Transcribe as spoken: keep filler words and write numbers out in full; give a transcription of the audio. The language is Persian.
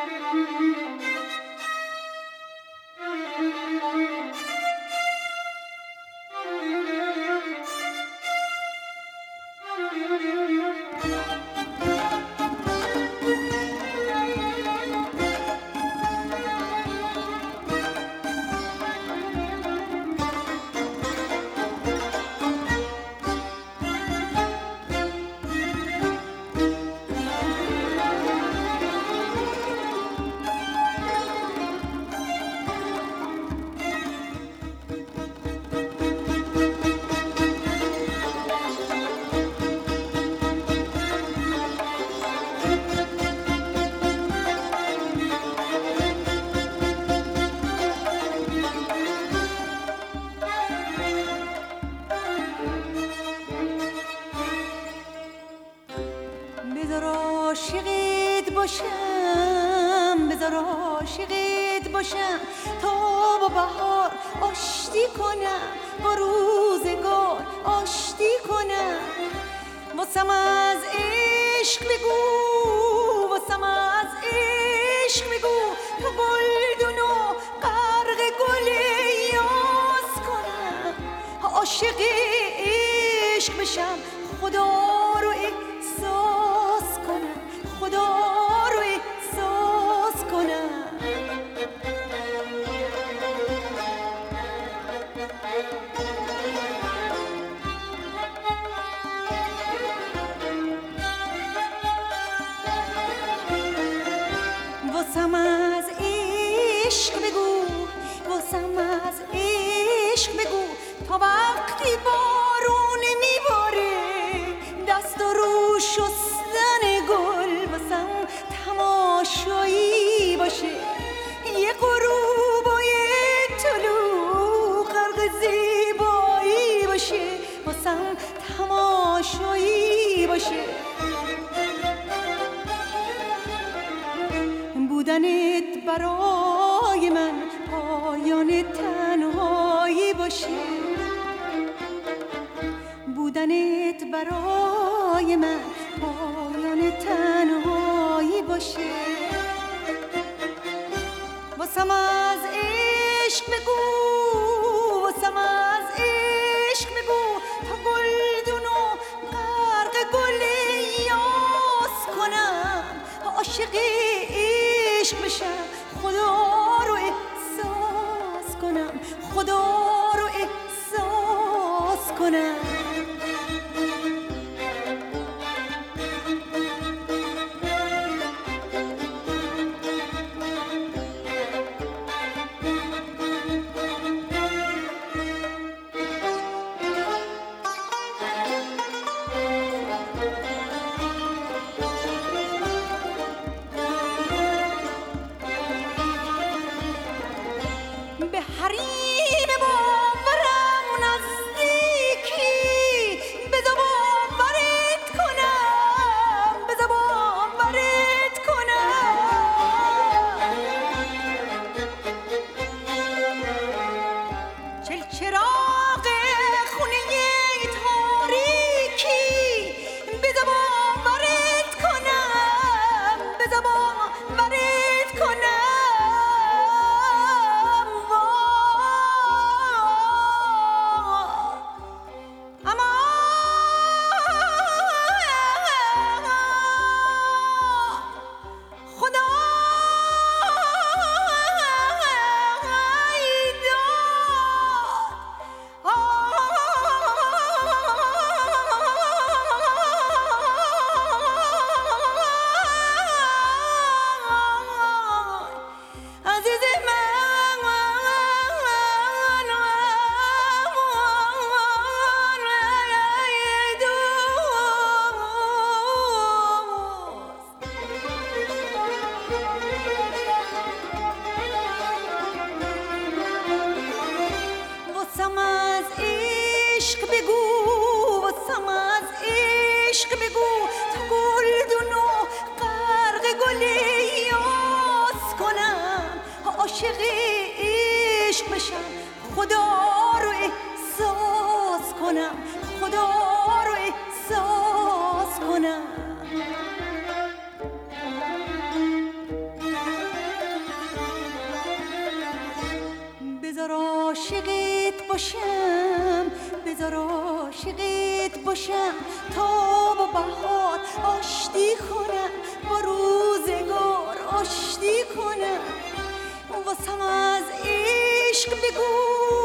باشم، بذار عاشقت باشم تا با بهار آشتی کنم، با روزگار آشتی کنم. واسم از عشق بگو، واسم از عشق بگو تا گلدون و غرق گل یاس کنم. عاشق عشق بشم، خدا رو احساس کنم، خدا رو احساس کنم. واسم از عشق بگو، واسم از عشق بگو تا وقتی بارون میباره دست و رو شستن گل واسم تماشایی باشه. یه غروب و یه طلوع غرق زیبایی باشه، واسم تماشایی باشه. بودنت برای من پایان تنهایی باشه، بودنت برای من پایان تنهایی باشه. واسم از عشق بگو، واسم از عشق بگو تا گلدون و غرق گل یاس کنم. عاشق عشق بشم، خدا رو احساس کنم، خدا رو احساس کنم. باشم تا با بهار آشتی کنم، با روزگار آشتی کنم. واسم از عشق بگو